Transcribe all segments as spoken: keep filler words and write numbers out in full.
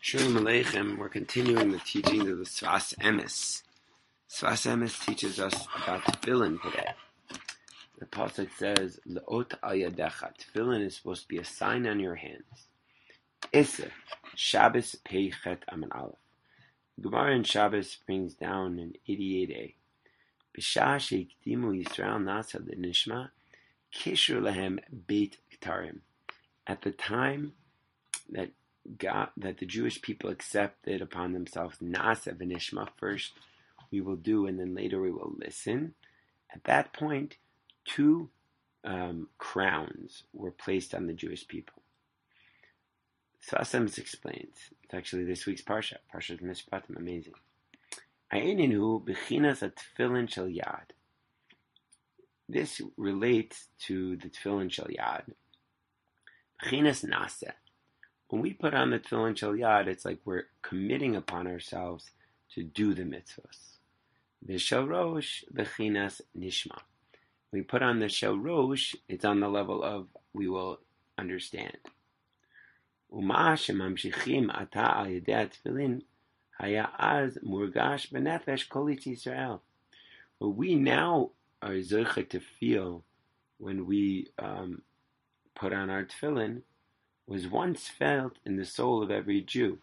Shalom Aleichem. We're continuing the teaching of the Sfas Emes. Sfas Emes teaches us about tefillin today. The pasuk says, "Le'ot al yadecha." Tefillin is supposed to be a sign on your hands. Issa, Shabbos Pei Chet Amin Aleph. Gemara in Shabbos brings down in eighty-eight a. B'shah sheikdimu Yisrael nasa l'nishma kishur lehem beit ktarim. At the time that God, that the Jewish people accepted upon themselves Nasa v'nishma, first we will do and then later we will listen. At that point, two um, crowns were placed on the Jewish people. Sfas Emes explains. It's actually this week's parsha. Parsha's Mishpatim, amazing. Ha'eninu b'chinas atfilin shel yad. This relates to the tefillin shel yad. B'chinas Nasa. When we put on the tefillin shel yad, it's like we're committing upon ourselves to do the mitzvahs. The shel rosh b'chinas nishma. When we put on the shel rosh, it's on the level of we will understand. Uma shemamshichim ata al yedei tefillin haya az murgash b'nefesh kol Yisrael. What we now are zoche to feel when we um, put on our tefillin was once felt in the soul of every Jew.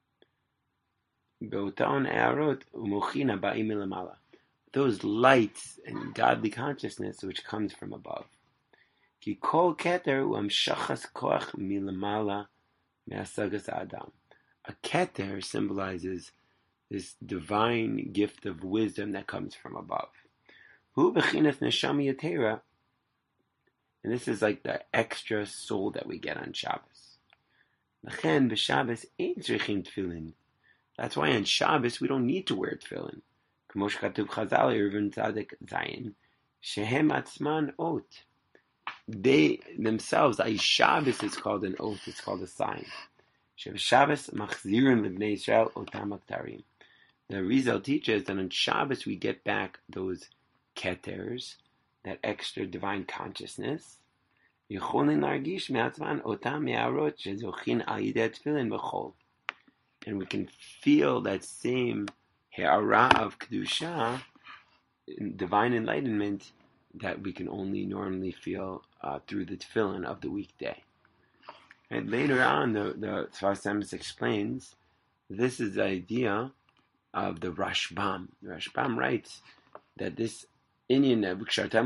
Those lights and godly consciousness which comes from above. A keter symbolizes this divine gift of wisdom that comes from above. And this is like the extra soul that we get on Shabbos. That's why on Shabbos we don't need to wear tefillin. They themselves, Shabbos is called an oath, it's called a sign. The Rizal teaches that on Shabbos we get back those keters, that extra divine consciousness, and we can feel that same ha'ara of kedusha, divine enlightenment, that we can only normally feel uh, through the tefillin of the weekday. And later on, the the Sfas Emes explains this is the idea of the Rashbam. The Rashbam writes that this Indian on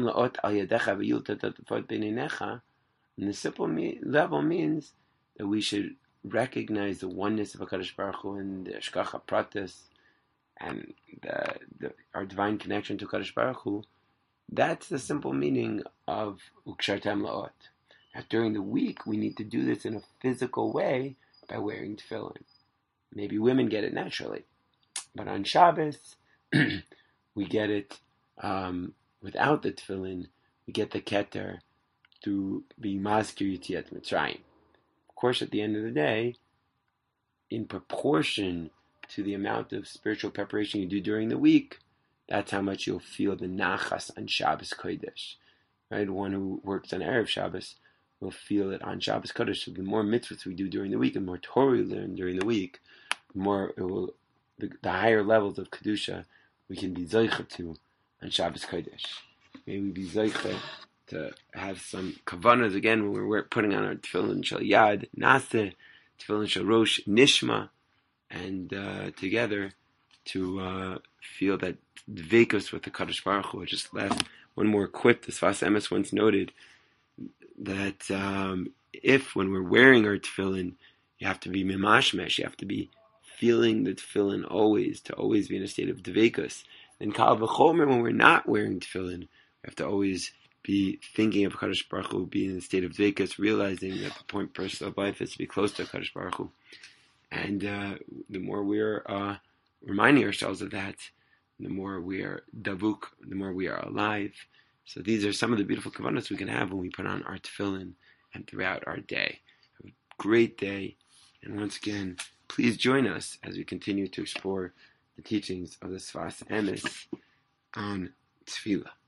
the simple me- level means that we should recognize the oneness of HaKadosh Baruch Hu and the Ashkacha Pratis and the, the, our divine connection to HaKadosh Baruch Hu. That's the simple meaning of Ukshartem La'ot. Now during the week we need to do this in a physical way by wearing tefillin. Maybe women get it naturally, but on Shabbos we get it Um, without the tefillin, we get the keter through being maskir Yetziat Mitzrayim. Of course, at the end of the day, in proportion to the amount of spiritual preparation you do during the week, that's how much you'll feel the nachas on Shabbos Kodesh. Right? One who works on Erev Shabbos will feel it on Shabbos Kodesh. So the more mitzvahs we do during the week, and more Torah we learn during the week, the more it will, the, the higher levels of kedusha we can be zoicha to on Shabbos Kodesh. May we be zoicha to have some kavanas again when we're putting on our tefillin shel yad, naseh, tefillin shel rosh, nishma, and uh, together to uh, feel that dveikus with the Kadosh Baruch Hu. Just last one more quip. The Sfas Emes once noted that um, if when we're wearing our tefillin, you have to be mimashmesh, you have to be feeling the tefillin always, to always be in a state of dveikus. And kal v'chomer, when we're not wearing tefillin, we have to always be thinking of Kadosh Baruch Hu, being in a state of dveikus, realizing that the point of life is to be close to Kadosh Baruch Hu. And uh, the more we're uh, reminding ourselves of that, the more we are davuk, the more we are alive. So these are some of the beautiful kavanas we can have when we put on our tefillin and throughout our day. Have a great day, and once again, please join us as we continue to explore the teachings of the Sfas Emes on Tefillah.